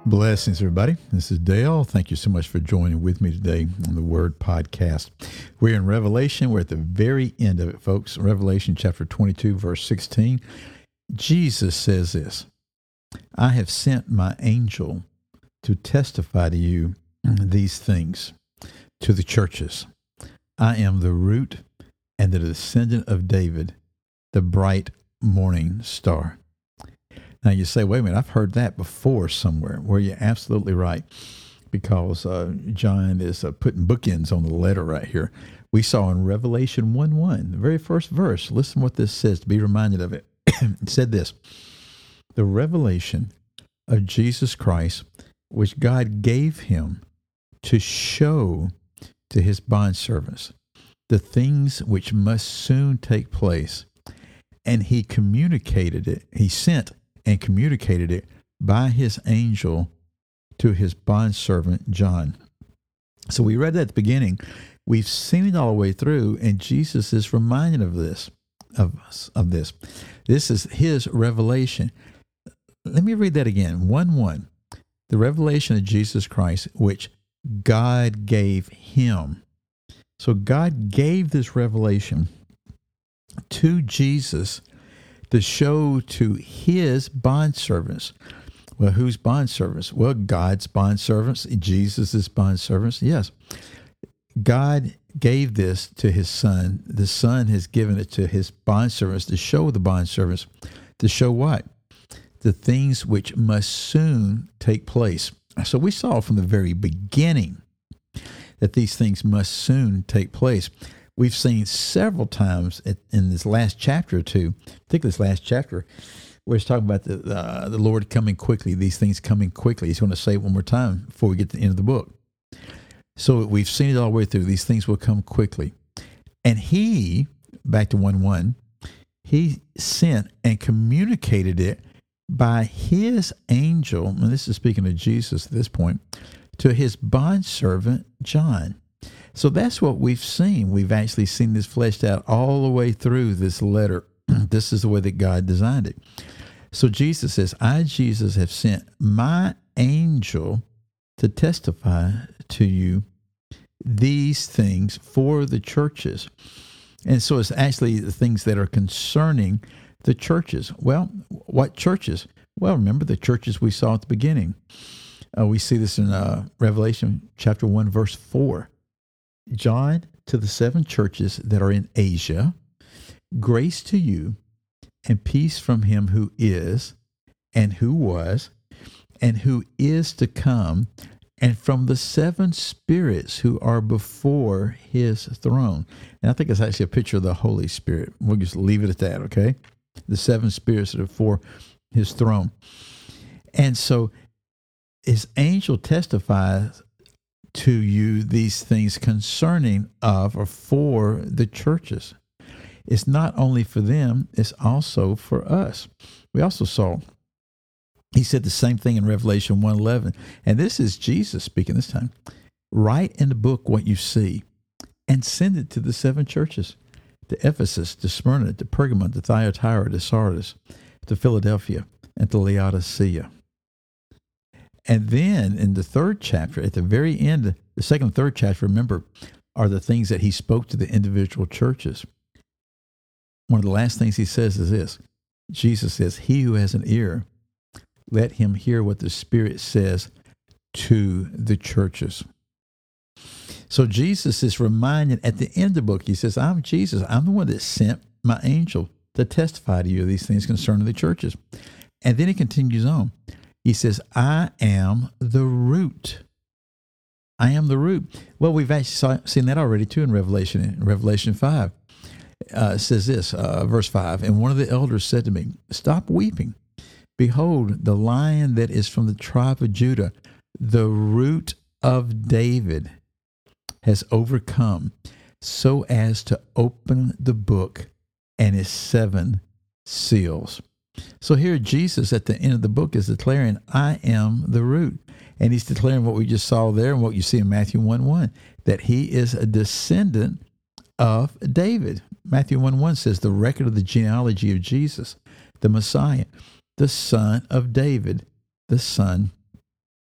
Blessings, everybody. This is Dale. Thank you so much for joining with me today on the Word Podcast. We're in Revelation. We're at the very end of it, folks. Revelation chapter 22, verse 16. Jesus says this, I have sent my angel to testify to you these things, to the churches. I am the root and the descendant of David, the bright morning star. Now you say, wait a minute, I've heard that before somewhere. Well, you're absolutely right, because John is putting bookends on the letter right here. We saw in Revelation 1:1, the very first verse, listen what this says to be reminded of it. It said this, the revelation of Jesus Christ, which God gave him to show to his bondservants the things which must soon take place. And he communicated it, he sent and communicated it by his angel to his bondservant John. So we read that at the beginning. We've seen it all the way through, and Jesus is reminded of this, of this. This is his revelation. Let me read that again. 1:1. The revelation of Jesus Christ, which God gave him. So God gave this revelation to Jesus to show to his bondservants. Well, whose bondservants? Well, God's bondservants, Jesus' bondservants. Yes. God gave this to his son. The son has given it to his bondservants to show the bondservants. To show what? The things which must soon take place. So we saw from the very beginning that these things must soon take place. We've seen several times in this last chapter or two, particularly this last chapter, where it's talking about the Lord coming quickly, these things coming quickly. He's going to say it one more time before we get to the end of the book. So we've seen it all the way through. These things will come quickly. And he, back to 1:1, he sent and communicated it by his angel, and this is speaking of Jesus at this point, to his bondservant John. So that's what we've seen. We've actually seen this fleshed out all the way through this letter. This is the way that God designed it. So Jesus says, I, Jesus, have sent my angel to testify to you these things for the churches. And so it's actually the things that are concerning the churches. Well, what churches? Well, remember the churches we saw at the beginning. We see this in Revelation chapter 1, verse 4. John, to the 7 churches that are in Asia, grace to you and peace from him who is and who was and who is to come, and from the 7 spirits who are before his throne. And I think it's actually a picture of the Holy Spirit. We'll just leave it at that, okay? The 7 spirits that are before his throne. And so his angel testifies to you these things concerning of or for the churches. It's not only for them, it's also for us. We also saw, he said the same thing in Revelation 1:11, and this is Jesus speaking this time. Write in the book what you see and send it to the 7 churches, to Ephesus, to Smyrna, to Pergamon, to Thyatira, to Sardis, to Philadelphia, and to Laodicea. And then in the 3rd chapter, at the very end, the 2nd and 3rd chapter, remember, are the things that he spoke to the individual churches. One of the last things he says is this. Jesus says, he who has an ear, let him hear what the Spirit says to the churches. So Jesus is reminded at the end of the book, he says, I'm Jesus. I'm the one that sent my angel to testify to you these things concerning the churches. And then he continues on. He says, I am the root. I am the root. Well, we've actually seen that already too in Revelation 5. It says this, verse 5, and one of the elders said to me, stop weeping. Behold, the Lion that is from the tribe of Judah, the root of David, has overcome so as to open the book and its 7 seals. So here Jesus at the end of the book is declaring, I am the root. And he's declaring what we just saw there and what you see in Matthew 1:1, that he is a descendant of David. Matthew 1:1 says the record of the genealogy of Jesus, the Messiah, the son of David, the son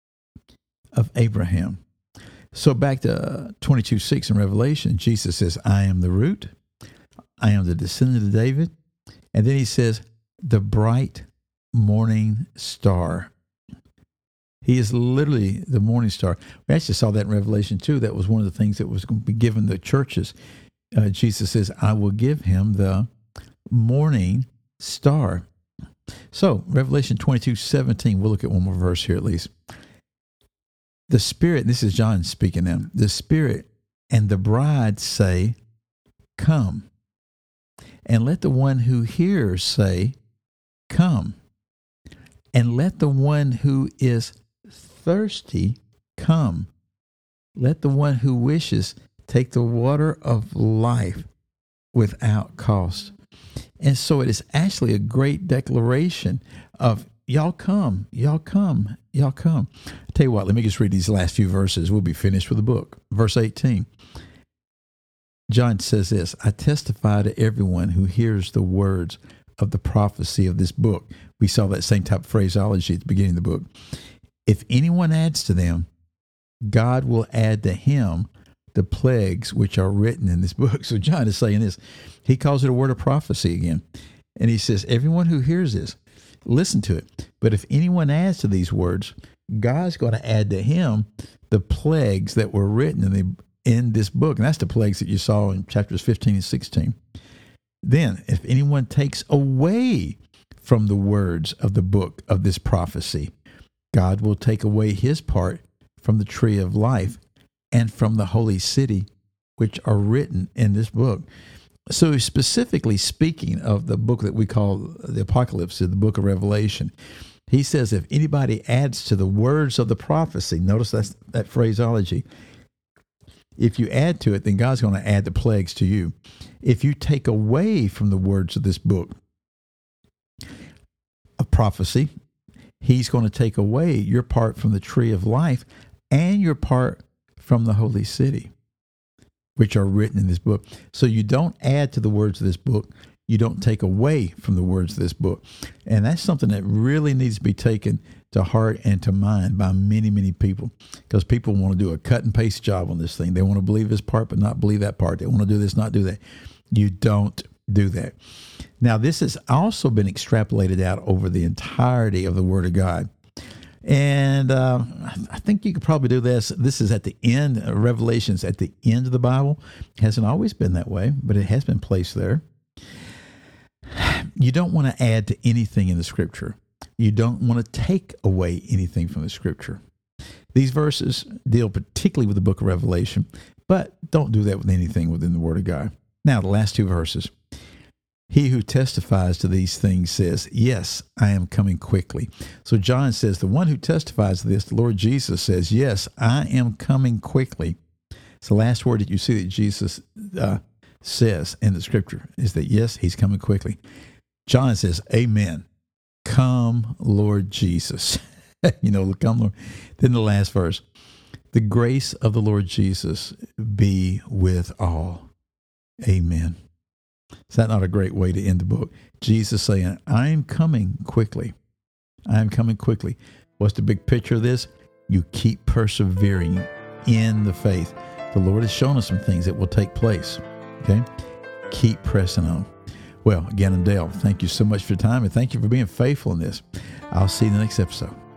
of Abraham. So back to 22:6 in Revelation, Jesus says, I am the root. I am the descendant of David. And then he says, the bright morning star. He is literally the morning star. We actually saw that in Revelation 2. That was one of the things that was going to be given the churches. Jesus says, I will give him the morning star. So Revelation 22:17, we'll look at one more verse here at least. The Spirit, this is John speaking now, the Spirit and the bride say, come. And let the one who hears say, come. And let the one who is thirsty come. Let the one who wishes take the water of life without cost. And so it is actually a great declaration of y'all come, y'all come, y'all come. I'll tell you what, let me just read these last few verses. We'll be finished with the book. Verse 18. John says this, I testify to everyone who hears the words of the prophecy of this book. We saw that same type of phraseology at the beginning of the book. If anyone adds to them, God will add to him the plagues which are written in this book. So John is saying this. He calls it a word of prophecy again. And he says, everyone who hears this, listen to it. But if anyone adds to these words, God's going to add to him the plagues that were written in this book. And that's the plagues that you saw in chapters 15 and 16. Then, if anyone takes away from the words of the book of this prophecy, God will take away his part from the tree of life and from the holy city, which are written in this book. So specifically speaking of the book that we call the Apocalypse, the book of Revelation, he says if anybody adds to the words of the prophecy, notice that phraseology, if you add to it, then God's going to add the plagues to you. If you take away from the words of this book of prophecy, he's going to take away your part from the tree of life and your part from the holy city, which are written in this book. So you don't add to the words of this book. You don't take away from the words of this book. And that's something that really needs to be taken to heart and to mind by many, many people, because people want to do a cut and paste job on this thing. They want to believe this part, but not believe that part. They want to do this, not do that. You don't do that. Now, this has also been extrapolated out over the entirety of the Word of God. And I think you could probably do this. This is at the end, Revelation's at the end of the Bible. It hasn't always been that way, but it has been placed there. You don't want to add to anything in the Scripture. You don't want to take away anything from the Scripture. These verses deal particularly with the book of Revelation, but don't do that with anything within the Word of God. Now, the last two verses. He who testifies to these things says, yes, I am coming quickly. So John says, the one who testifies to this, the Lord Jesus says, yes, I am coming quickly. It's the last word that you see that Jesus says in the Scripture is that, yes, he's coming quickly. John says, amen. Come, Lord Jesus. Come, Lord. Then the last verse, the grace of the Lord Jesus be with all. Amen. Is that not a great way to end the book? Jesus saying, I am coming quickly. I am coming quickly. What's the big picture of this? You keep persevering in the faith. The Lord has shown us some things that will take place. Okay? Keep pressing on. Well, again, I'm Dale. Thank you so much for your time, and thank you for being faithful in this. I'll see you in the next episode.